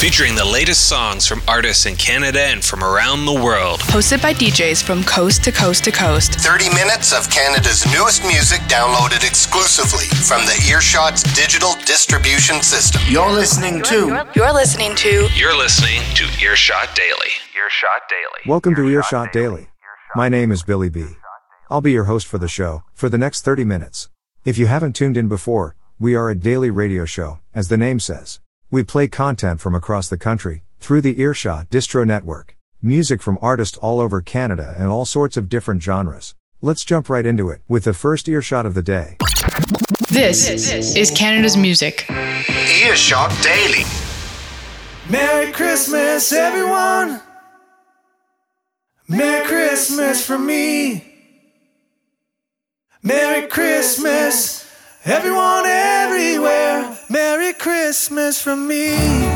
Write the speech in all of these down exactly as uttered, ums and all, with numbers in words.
featuring the latest songs from artists in Canada and from around the world. Hosted by D Js from coast to coast to coast. thirty minutes of Canada's newest music downloaded exclusively from the Earshot's digital distribution system. You're listening to... You're listening to... You're listening to Earshot Daily. Earshot Daily. Welcome to Earshot Daily. My name is Billy B. I'll be your host for the show, for the next thirty minutes. If you haven't tuned in before, we are a daily radio show, as the name says. We play content from across the country, through the Earshot Distro Network. Music from artists all over Canada and all sorts of different genres. Let's jump right into it, with the first Earshot of the day. This is Canada's music. Earshot Daily. Merry Christmas, everyone! Merry Christmas from me. Merry Christmas, everyone everywhere. Merry Christmas from me.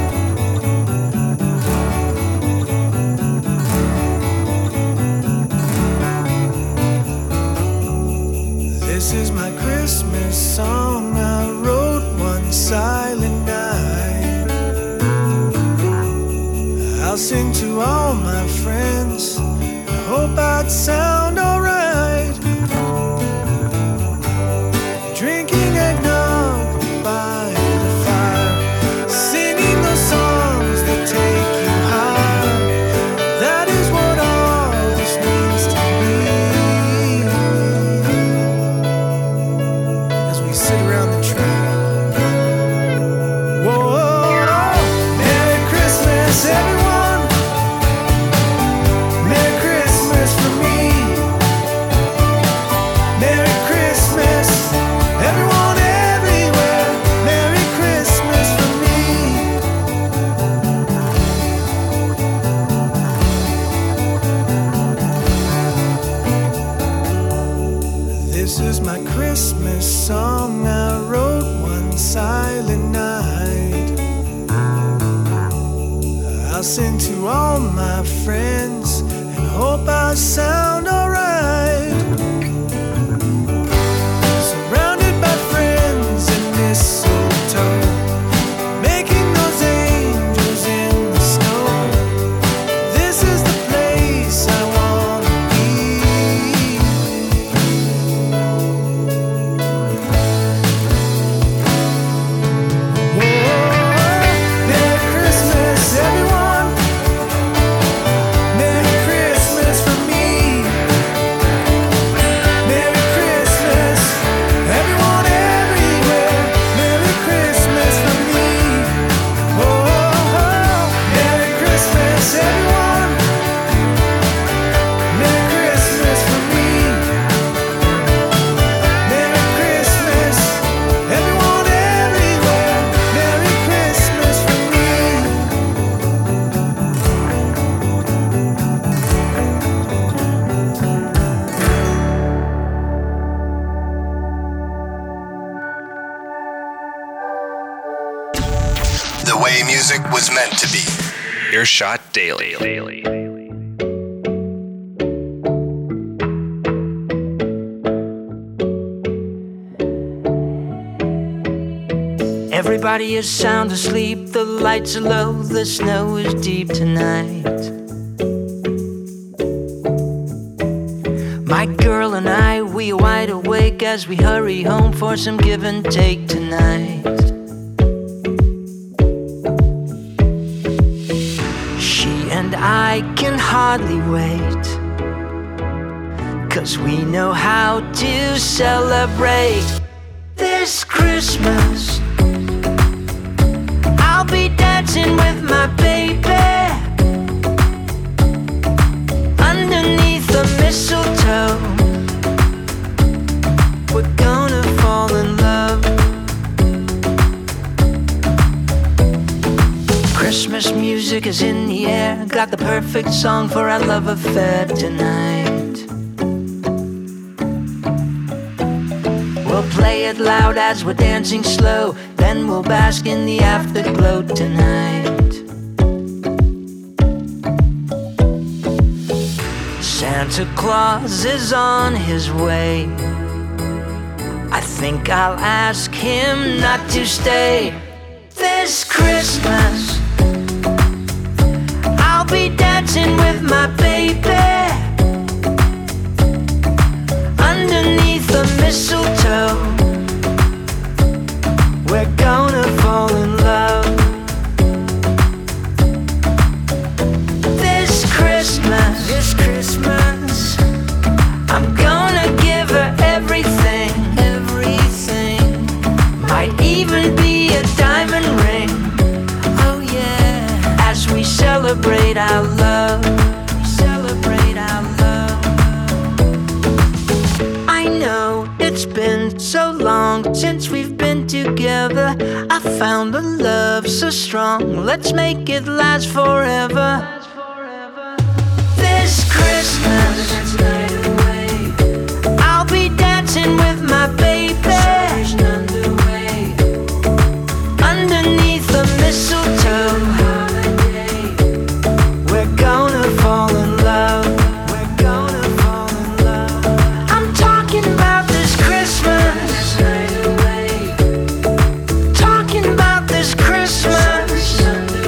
This is my Christmas song I wrote one silent night. I'll sing to all my friends. I hope I'd sound alright. Drinking eggnog by the fire, singing those songs that take you higher. That is what all this means to me. As we sit around the tree. Whoa, Merry Christmas, everyone. This is my Christmas song I wrote one silent night. I'll sing to all my friends and hope I sound alright. Surrounded by friends and mistletoe, making those angels in the snow. This is the place I wanna be. The way music was meant to be. Earshot Daily. Everybody is sound asleep, the lights are low, the snow is deep tonight. My girl and I, we are wide awake as we hurry home for some give and take tonight. She and I can hardly wait, 'cause we know how to celebrate this Christmas. I'll be dancing with my baby underneath the mistletoe. We're gonna fall in love. Christmas music is in the air, got the perfect song for our love affair tonight. We'll play it loud as we're dancing slow, then we'll bask in the afterglow tonight. Santa Claus is on his way. I think I'll ask him not to stay this Christmas. celebrate our love, celebrate our love. I know it's been so long since we've been together. I found a love so strong, let's make it last forever. This Christmas, I'll be dancing with my baby underneath the mistletoe. We're gonna fall in love. We're gonna fall in love. I'm talking about this Christmas. Talking about this Christmas.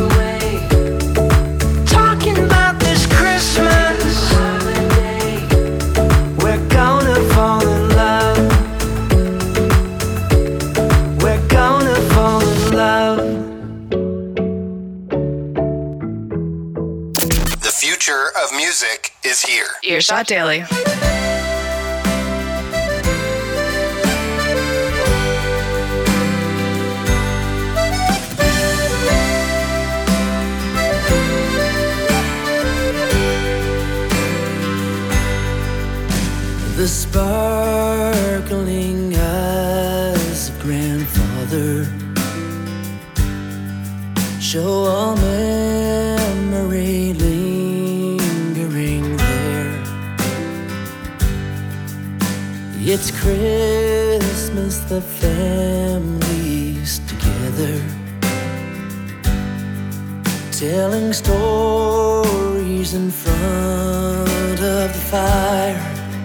Talking about this Christmas. We're gonna fall in love. We're gonna fall in love. The future of music is here. Earshot Daily. The sparkling eyes of grandfather show all memory lingering there. It's Christmas, the family's together, telling stories in front of the fire.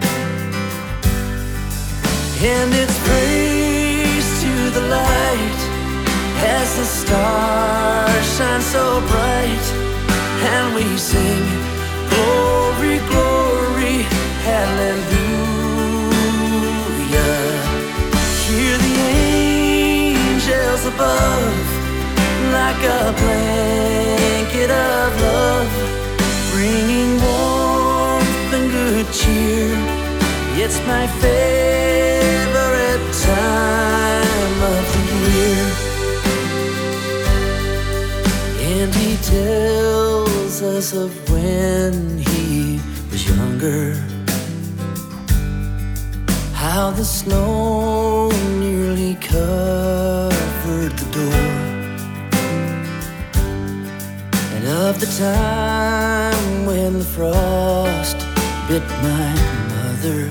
And it's praise to the light as the stars shine so bright. And we sing, glory, glory, hallelujah. Hear the angels above, like a blanket of love, bringing warmth and good cheer. It's my favorite time of the year. And he tells us of when he was younger, how the snow nearly covered the door, and of the time when the frost bit my mother,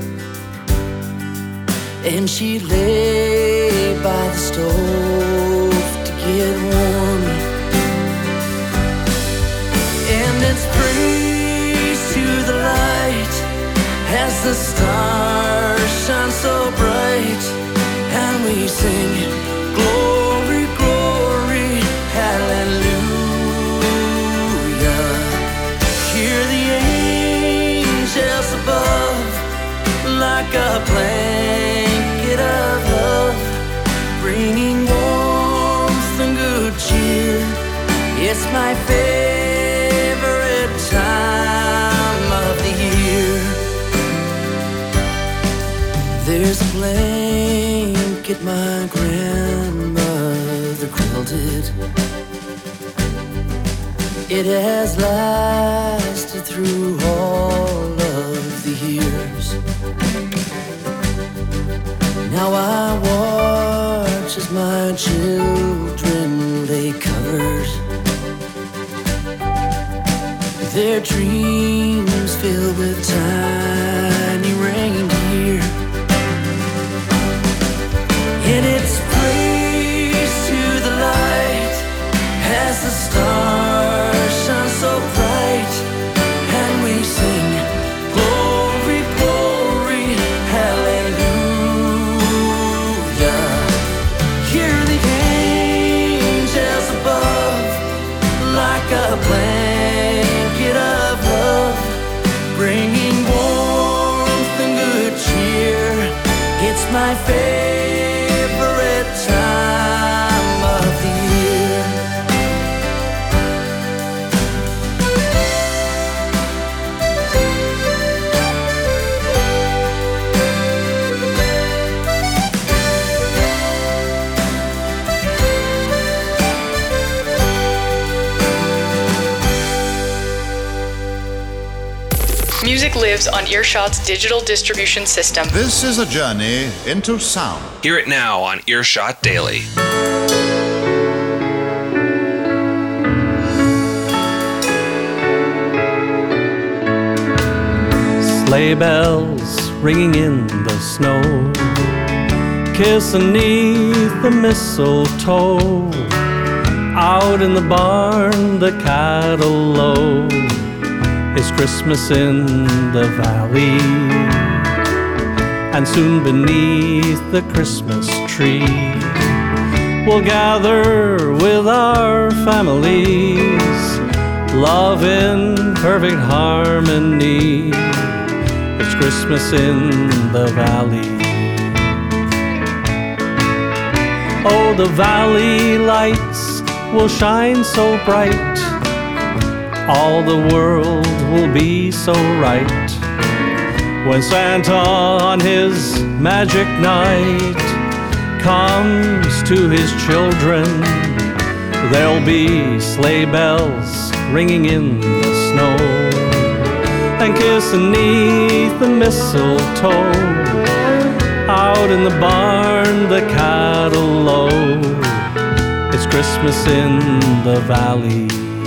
and she lay by the stove to get warm. And it's praise to the light as the stars shine so bright. And we sing, glory, glory, hallelujah. Hear the angels above, like a blanket of love, bringing warmth and good cheer. It's my favorite time of the year. There's a blanket my grandmother quilted. It has lasted through all of the years. Now I watch as my children lay covered, their dreams filled with tiny reindeer. And it's praise to the light as the stars shine so bright. And we sing, glory, glory, hallelujah. Hear the angels above, like a blanket of love, bringing warmth and good cheer. It's my favorite time of the year. Music lives on Earshot's digital distribution system. This is a journey into sound. Hear it now on Earshot Daily. Sleigh bells ringing in the snow, kissing 'neath the mistletoe. Out in the barn, the cattle low. It's Christmas in the valley, and soon beneath the Christmas tree we'll gather with our families, love in perfect harmony. It's Christmas in the valley. Oh, the valley lights will shine so bright, all the world will be so right. When Santa on his magic night comes to his children, there'll be sleigh bells ringing in the snow, and kissing 'neath the mistletoe. Out in the barn, the cattle low. It's Christmas in the valley.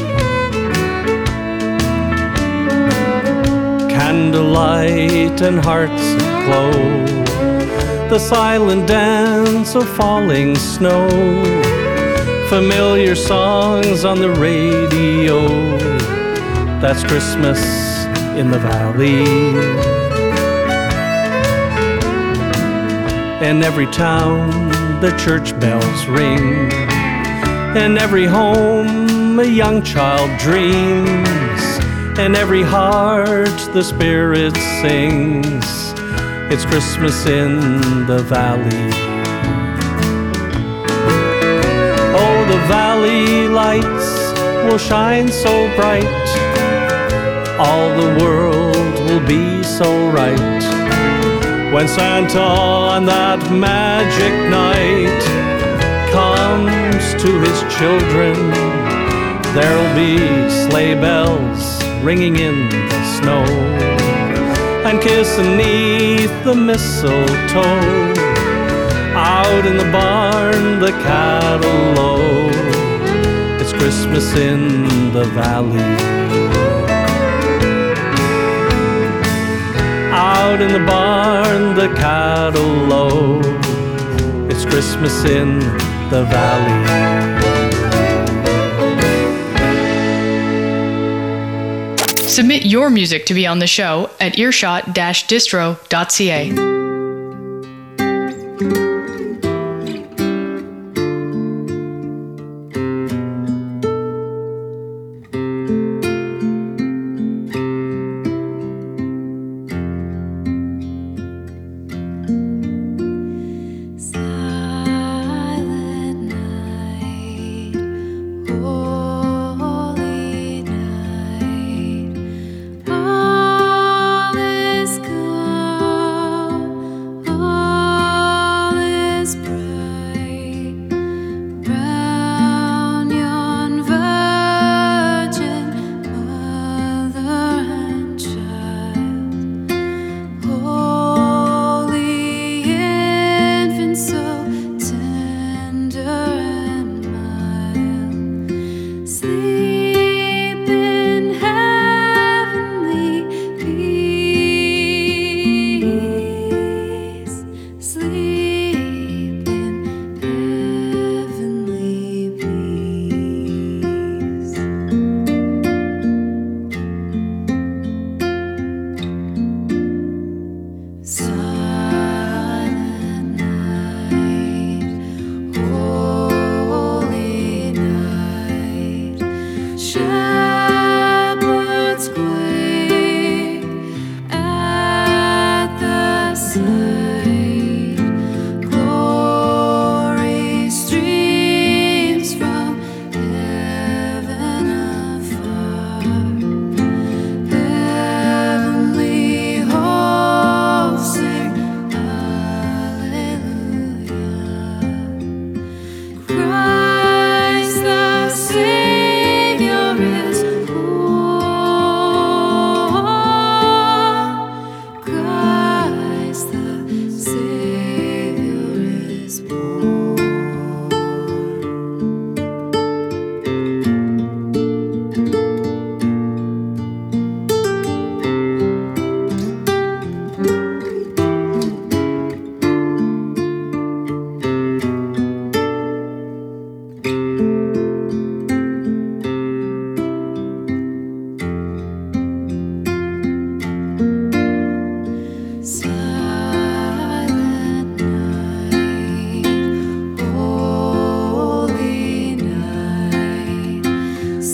Candlelight and hearts aglow, the silent dance of falling snow, familiar songs on the radio. That's Christmas in the valley. In every town the church bells ring, in every home a young child dreams, in every heart the Spirit sings. It's Christmas in the valley. Oh, the valley lights will shine so bright, all the world will be so right. When Santa on that magic night comes to his children, there'll be sleigh bells ringing in the snow, and kissing 'neath the mistletoe. Out in the barn, the cattle low. It's Christmas in the valley. Out in the barn, the cattle low. It's Christmas in the valley. Submit your music to be on the show at earshot dash distro dot c a. Christ the Savior is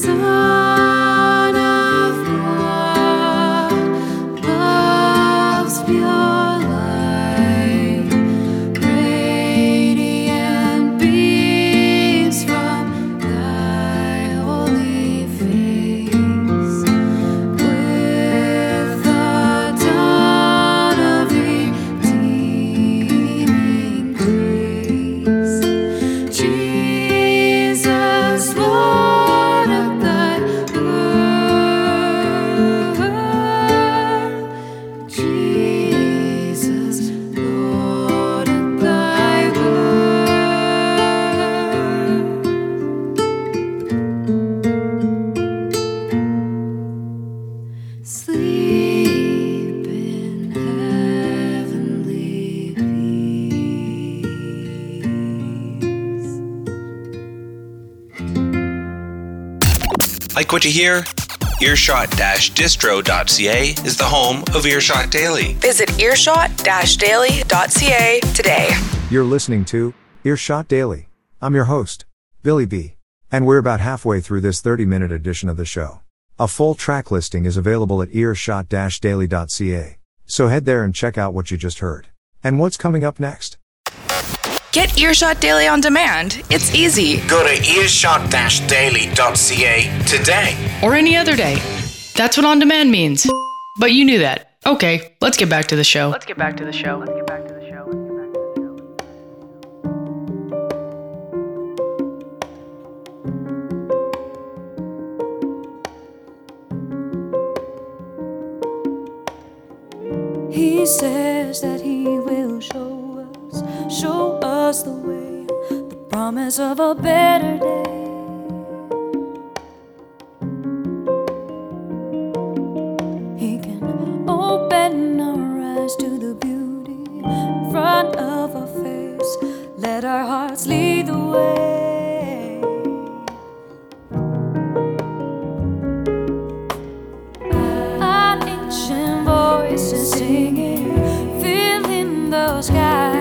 Son of God, love's pure light, radiant beams from thy holy face. With the dawn of redeeming grace, Jesus, Lord of thy birth, Jesus, Lord of thy birth. Sleep in heavenly peace. Like what you hear? earshot dash distro dot c a is the home of Earshot Daily. Visit earshot dash daily dot c a today. You're listening to Earshot Daily. I'm your host, Billy B. And we're about halfway through this thirty-minute edition of the show. A full track listing is available at earshot dash daily dot c a. So head there and check out what you just heard. And what's coming up next? Get Earshot Daily on demand. It's easy. Go to earshot dash daily dot c a today. Or any other day. That's what on demand means. But you knew that. Okay, let's get back to the show. Let's get back to the show. Let's get back to the show. Let's get back to the show. He says that he will show us, show us the way, the promise of a better day. He can open our eyes to the beauty in front of our face. Let our hearts lead the way. An ancient voice is singing, filling the sky.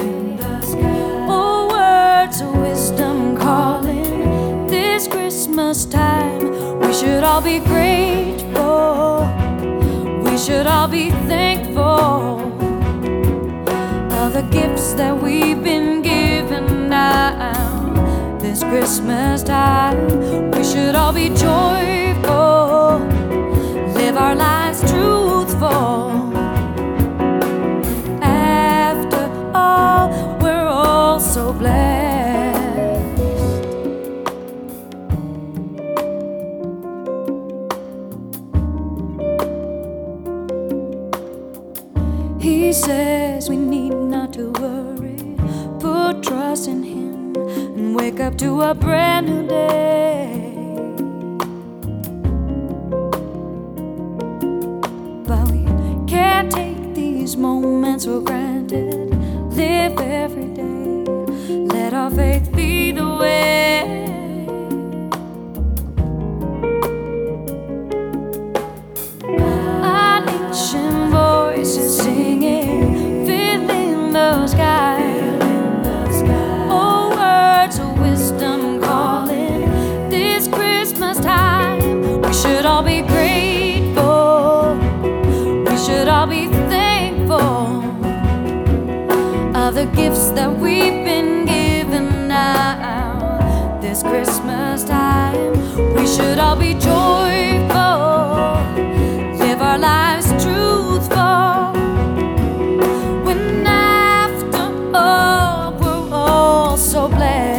Oh, words of wisdom calling this Christmas time. We should all be grateful. We should all be thankful of the gifts that we've been given now. This Christmas time, we should all be joyful. Live our lives truthful. After all, we're all so blessed. He says we need not to worry, put trust in him, and wake up to a brand new day. But we can't take these moments for granted. Live every day, let our faith lead the way. An ancient voice is singing, filling the sky. Oh, words of wisdom calling this Christmas time. We should all be grateful. We should all be thankful of the gifts that we've been given now. This Christmas time, we should all be joyful. Live our lives truthful. When after all, we're all so blessed.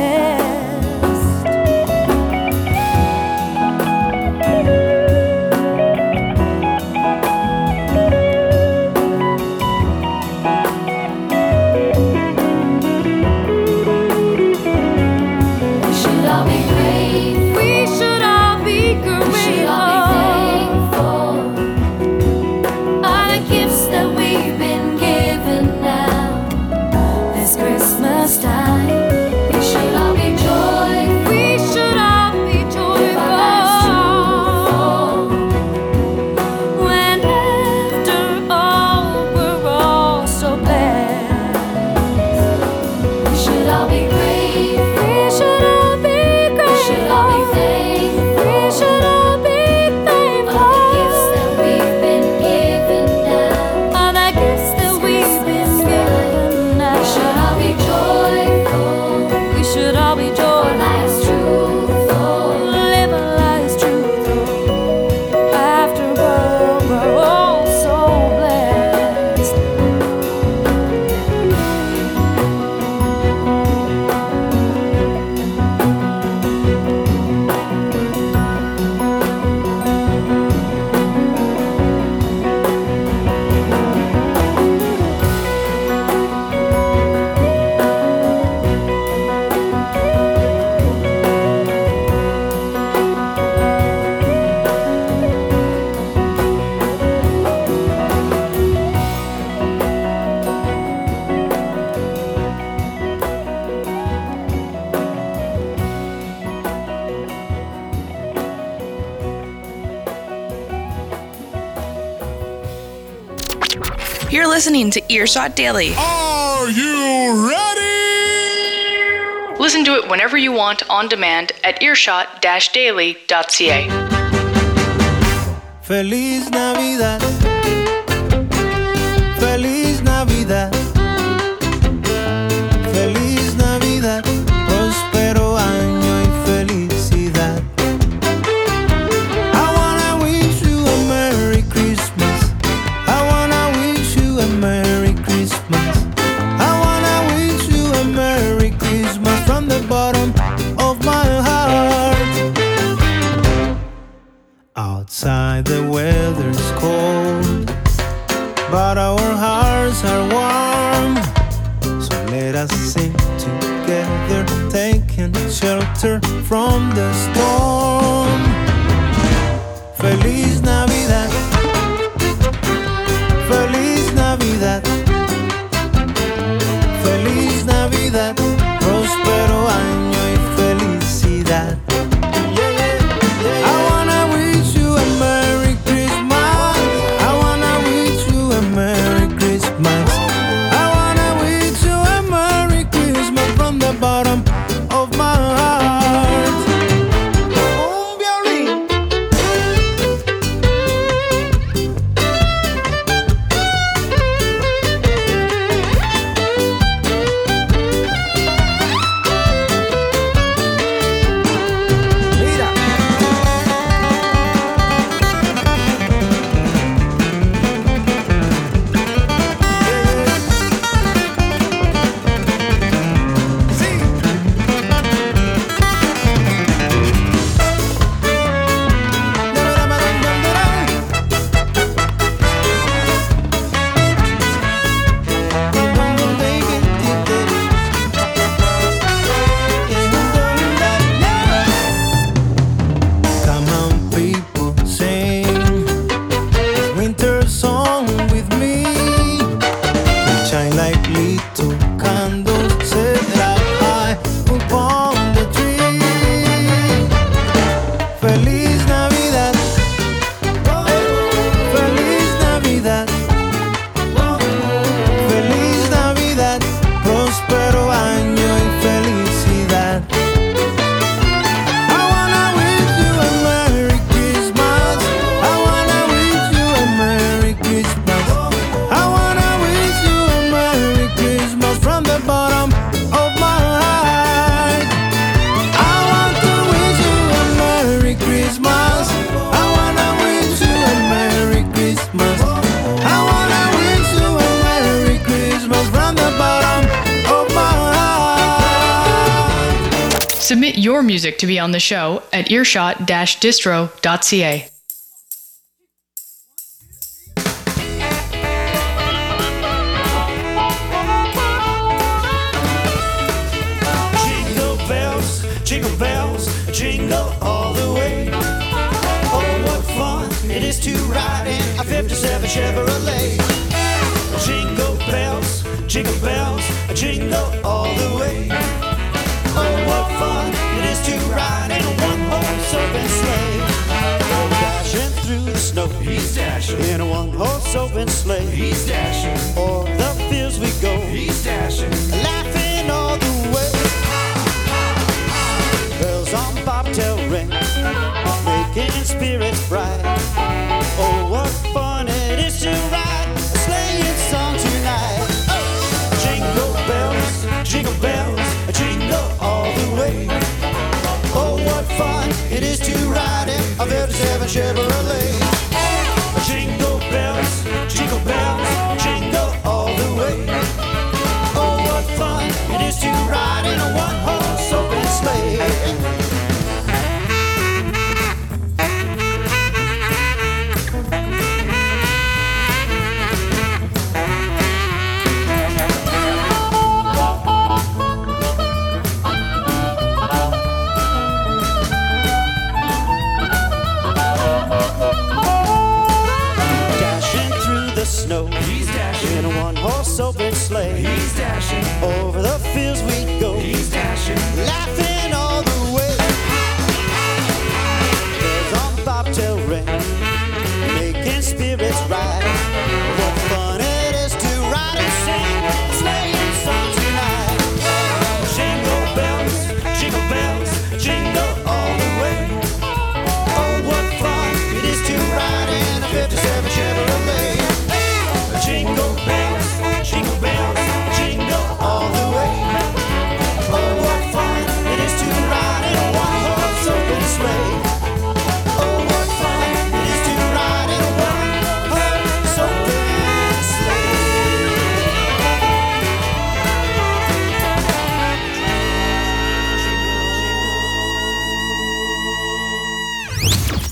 We should all be grateful. We should all be grateful. You're listening to Earshot Daily. Are you ready? Listen to it whenever you want on demand at earshot dash daily dot c a. Feliz Navidad. Feliz Navidad. Feliz Navidad. Próspero año y felicidad. I wanna wish you a Merry Christmas. I wanna wish you a Merry Christmas. I wanna wish you a Merry Christmas from the bottom of my heart. Outside the weather's cold, but our hearts are warm. So let us sing together, taking shelter from the storm. Feliz Navidad. Feliz Navidad. Feliz Navidad. Próspero año y felicidad. I wanna wish you a Merry Christmas. I wanna wish you a Merry Christmas. I wanna wish you a Merry Christmas from the bottom of my heart. Un violín. Mira. Come on, people, sing this winter song with me. Shine like little candles set up high upon the tree. Feliz Navidad. Feliz Navidad. Feliz Navidad. Próspero año y felicidad. I wanna wish you a Merry Christmas. I wanna wish you a Merry Christmas. I wanna wish you a Merry Christmas from the bottom of my heart. I want to wish you a Merry Christmas. I wanna wish you a Merry Christmas. I wanna wish you a Merry Christmas from the bottom of my heart. Submit your music to be on the show at earshot dash distro dot c a. Jingle bells, jingle bells, jingle all the way. Oh, what fun it is to ride in a fifty-seven Chevrolet. Jingle bells, jingle bells, jingle all the way. Oh, what fun it is to ride in a one-horse open sleigh. Oh, dashing through the snow, he's dashing. In a one-horse open sleigh, he's dashing. O'er the fields we go, he's dashing. Laughing all the way. Bells on bobtail ring, making spirits bright. Oh, what fun it is to ride a sleighing song tonight. Oh! Jingle bells, jingle bells, jingle all the way. Oh, what fun it is to ride in a fifty-seven Chevrolet. Jingle bells, jingle bells, jingle all the way. Oh, what fun it is to ride in a one-horse open sleigh.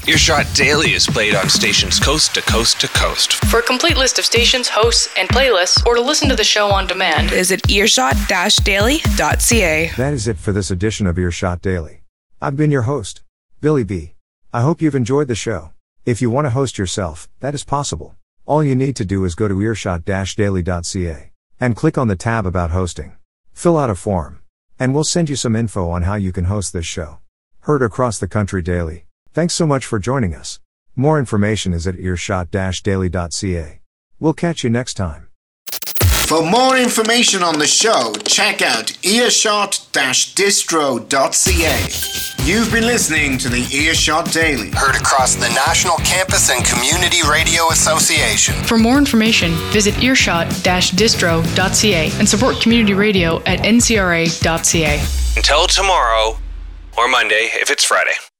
Earshot Daily is played on stations coast to coast to coast. For a complete list of stations, hosts, and playlists, or to listen to the show on demand, visit earshot dash daily dot c a. That is it for this edition of Earshot Daily. I've been your host, Billy B. I hope you've enjoyed the show. If you want to host yourself, that is possible. All you need to do is go to earshot dash daily dot c a and click on the tab about hosting. Fill out a form, and we'll send you some info on how you can host this show. Heard across the country daily. Thanks so much for joining us. More information is at earshot dash daily dot c a. We'll catch you next time. For more information on the show, check out earshot dash distro dot c a. You've been listening to the Earshot Daily. Heard across the National Campus and Community Radio Association. For more information, visit earshot dash distro dot c a and support community radio at n c r a dot c a. Until tomorrow, or Monday if it's Friday.